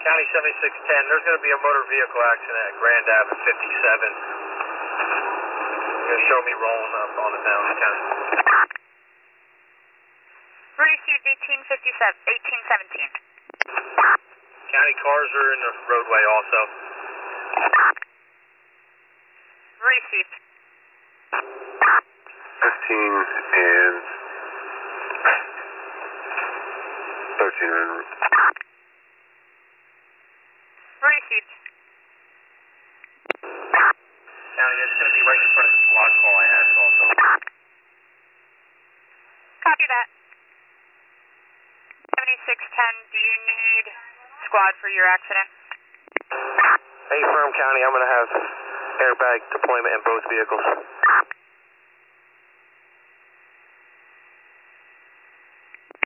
County 7610, there's going to be a motor vehicle accident at Grand Ave at 57. You're going to show me rolling up on it now, County. Received 1817. County cars are in the roadway also. Received. 15 and 13 are en route. Received. County, that's going to be right in front of the squad call I had also. Copy that. 7610, do you need squad for your accident? Hey, Firm County, I'm going to have airbag deployment in both vehicles.